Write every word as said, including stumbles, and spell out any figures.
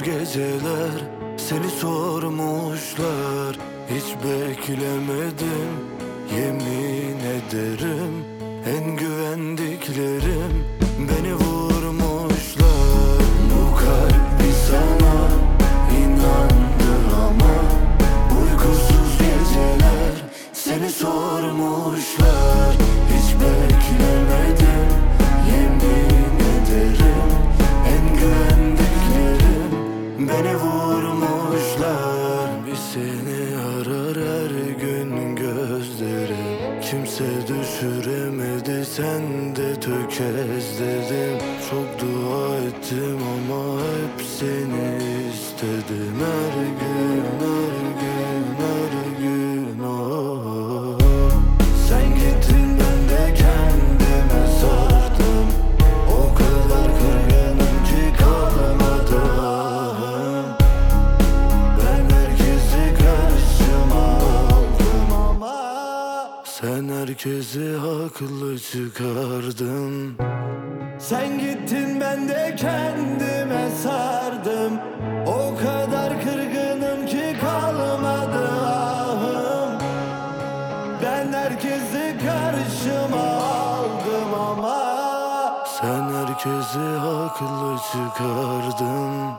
geceler seni sormuşlar. Hiç beklemedim, yemin ederim. En güvendiklerim beni vurmuşlar. Bu kalp bir sana inandı ama uykusuz geceler seni sormuşlar. Hiç beklemedim, yemin ederim. En güvendiklerim beni vurmuşlar. Bir seni arar her gün gözlerim. Kimse düşüremedi, sen de tökezledim. Çok dua ettim ama hep seni istedim. Her gün, her gün, her gün oh. Sen gittin, ben de kendime sardım. O kadar kırgınım ki kalmadı ahım. Ben herkesi karşıma aldım ama sen herkesi haklı çıkardın. Sen gittin, ben de kendime sardım. O kadar kırgınım ki kalmadı ahım. Ben herkesi karşıma aldım ama Sen herkesi haklı çıkardın.